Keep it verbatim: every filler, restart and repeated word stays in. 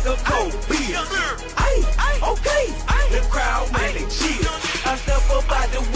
bag of cold beer. Ay, okay, the crowd man they cheer. I step up out the